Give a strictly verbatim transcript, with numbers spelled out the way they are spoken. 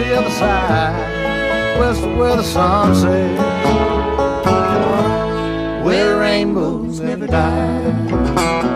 the other side, west of where the sun sets, where rainbows never die.